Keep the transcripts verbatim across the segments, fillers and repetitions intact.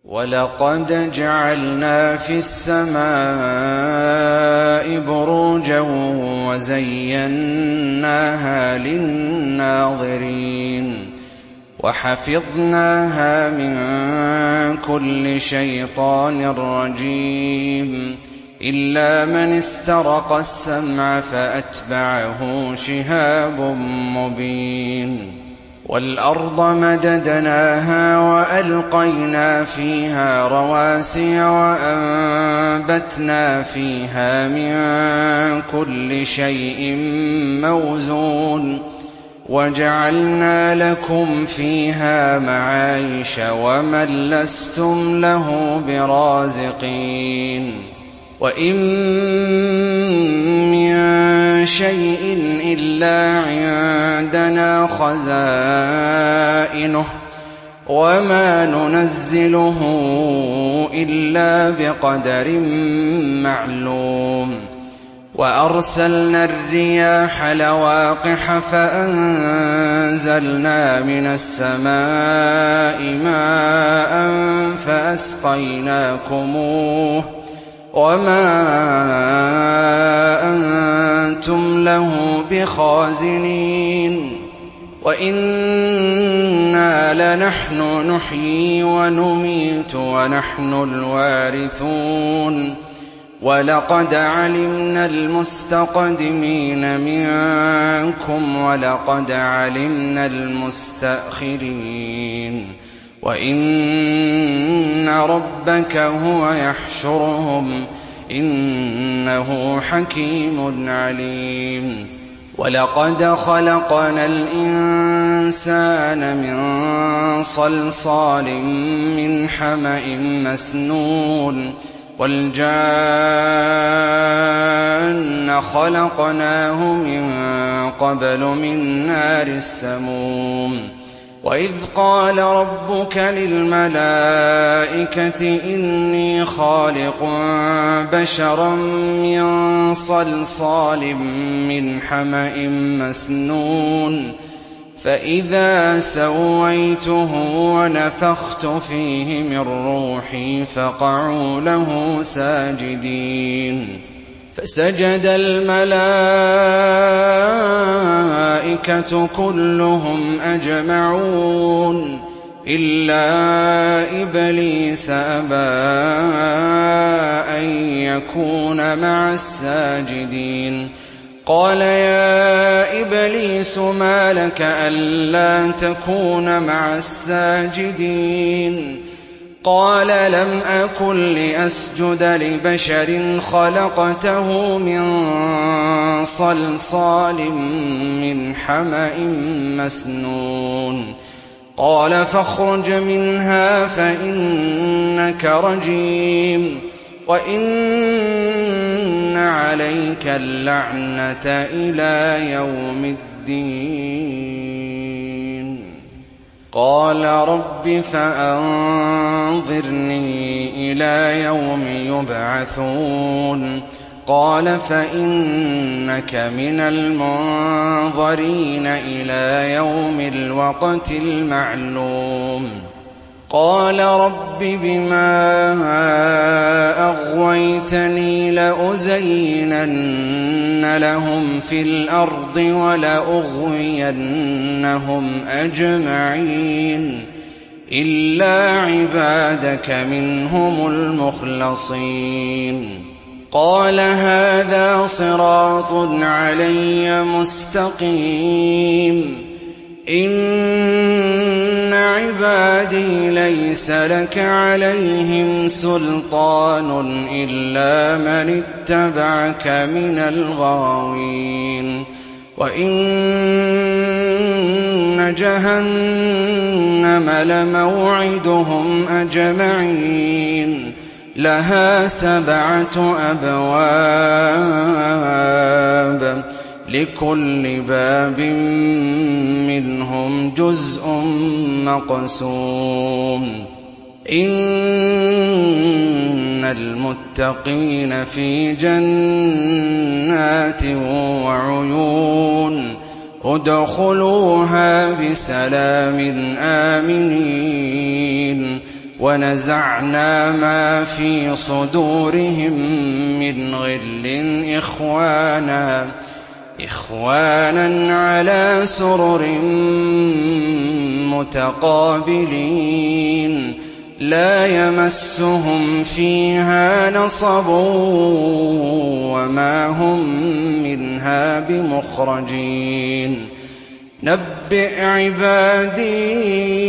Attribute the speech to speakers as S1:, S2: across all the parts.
S1: وَلَقَدْ جَعَلْنَا فِي السَّمَاءِ بُرُوجًا وَزَيَّنَّاهَا لِلنَّاظِرِينَ وَحَفِظْنَاهَا مِن كُلِّ شَيْطَانٍ رَّجِيمٍ إِلَّا مَنِ اسْتَرَقَ السَّمْعَ فَأَتْبَعَهُ شِهَابٌ مُّبِينٌ وَالْأَرْضَ مَدَدْنَاهَا وَأَلْقَيْنَا فِيهَا رَوَاسِيَ وَأَنبَتْنَا فِيهَا مِن كُلِّ شَيْءٍ مَّوْزُونٍ وَجَعَلْنَا لَكُمْ فِيهَا مَعَايِشَ وَمَن لَّسْتُمْ لَهُ بِرَازِقِينَ وَإِن مِّن شَيْءٍ إِلَّا عِندَنَا خَزَائِنُهُ وَمَا نُنَزِّلُهُ إِلَّا بِقَدَرٍ مَّعْلُومٍ وَأَرْسَلْنَا الرِّيَاحَ لَوَاقِحَ فَأَنزَلْنَا مِنَ السَّمَاءِ مَاءً فَأَسْقَيْنَاكُمُوهُ وَمَا أَنتُمْ لَهُ بِخَازِنِينَ وَإِنَّا لَنَحْنُ نُحْيِي وَنُمِيتُ وَنَحْنُ الْوَارِثُونَ وَلَقَدْ عَلِمْنَا الْمُسْتَقْدِمِينَ مِنكُمْ وَلَقَدْ عَلِمْنَا الْمُسْتَأْخِرِينَ وَإِنَّ رَبَّكَ هُوَ يَحْشُرُهُمْ إِنَّهُ حَكِيمٌ عَلِيمٌ وَلَقَدْ خَلَقْنَا الْإِنسَانَ مِن صَلْصَالٍ مِّنْ حَمَإٍ مَّسْنُونٍ وَالْجَانَّ خَلَقْنَاهُ مِن قَبْلُ مِن نَّارِ السَّمُومِ وَإِذْ قَالَ رَبُّكَ لِلْمَلَائِكَةِ إِنِّي خَالِقٌ بَشَرًا مِّن صَلْصَالٍ مِّنْ حَمَإٍ مَّسْنُونٍ فَإِذَا سَوَّيْتُهُ وَنَفَخْتُ فِيهِ مِن رُّوحِي فَقَعُوا لَهُ سَاجِدِينَ فَسَجَدَ الْمَلَائِكَةُ كُلُّهُمْ أَجْمَعُونَ إِلَّا إِبْلِيسَ أَبَىٰ أَن يَكُونَ مَعَ السَّاجِدِينَ قَالَ يَا إِبْلِيسُ مَا لَكَ أَلَّا تَكُونَ مَعَ السَّاجِدِينَ قَالَ لَمْ أَكُن لِّأَسْجُدَ لِبَشَرٍ خَلَقْتَهُ مِن صَلْصَالٍ مِّنْ حَمَإٍ مَّسْنُونٍ قَالَ فَاخْرُجْ مِنْهَا فَإِنَّكَ رَجِيمٌ وَإِنَّ عَلَيْكَ اللَّعْنَةَ إِلَىٰ يَوْمِ الدِّينِ قَالَ رَبِّ فَأَنظِرْنِي إِلَىٰ يَوْمِ يُبْعَثُونَ قَالَ فَإِنَّكَ مِنَ الْمُنظَرِينَ إِلَىٰ يَوْمِ الْوَقْتِ الْمَعْلُومِ قَالَ رَبِّ بِمَا أَغْوَيْتَنِي لَأُزَيِّنَنَّ لَهُمْ فِي الْأَرْضِ وَلَأُغْوِيَنَّهُمْ أَجْمَعِينَ إِلَّا عِبَادَكَ مِنْهُمُ الْمُخْلَصِينَ قَالَ هَٰذَا صِرَاطٌ عَلَيَّ مُسْتَقِيمٌ إِنَّ عِبَادِي لَيْسَ لَكَ عَلَيْهِمْ سُلْطَانٌ إِلَّا مَنِ اتَّبَعَكَ مِنَ الْغَاوِينَ وَإِنَّ جَهَنَّمَ لَمَوْعِدُهُمْ أَجْمَعِينَ لَهَا سَبْعَةُ أَبْوَابٍ لِكُلِّ بَابٍ مِّنْهُمْ جُزْءٌ مَّقْسُومٌ إِنَّ الْمُتَّقِينَ فِي جَنَّاتٍ وَعُيُونٍ ادْخُلُوهَا بِسَلَامٍ آمِنِينَ وَنَزَعْنَا مَا فِي صُدُورِهِم مِّنْ غِلٍّ إِخْوَانًا إِخْوَانًا عَلَىٰ سُرُرٍ مُّتَقَابِلِينَ لَا يَمَسُّهُمْ فِيهَا نَصَبٌ وَمَا هُم مِّنْهَا بِمُخْرَجِينَ نَبِّئْ عِبَادِي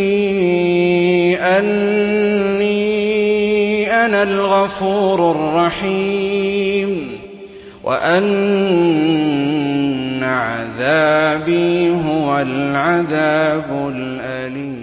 S1: أَنِّي أَنَا الْغَفُورُ الرَّحِيمُ وَأَنَّ عَذَابِي هُوَ الْعَذَابُ الْأَلِيمُ